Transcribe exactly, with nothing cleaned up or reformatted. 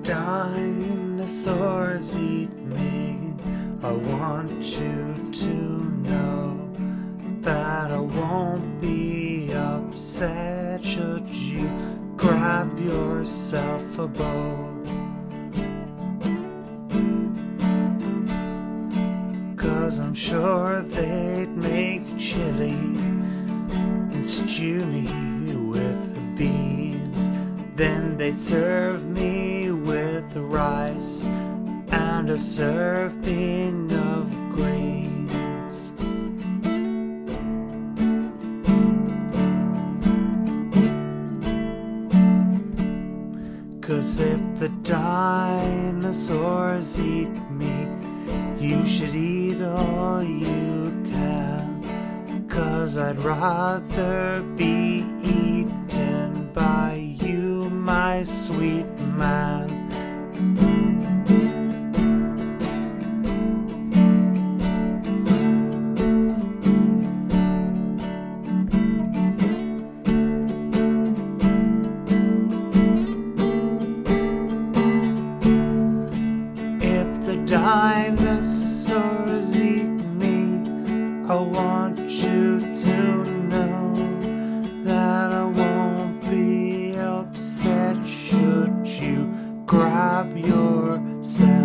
dinosaurs eat me, I want you to know that I won't be upset should you grab yourself a bowl. 'Cause I'm sure they'd make chili and stew me with beans. Then they'd serve me with rice and a serving of greens. 'Cause if the dinosaurs eat me, you should eat all you can. 'Cause I'd rather be eaten by you, my sweet man. If the dinosaurs eat me, I want you to know that I won't be upset should you grab yourself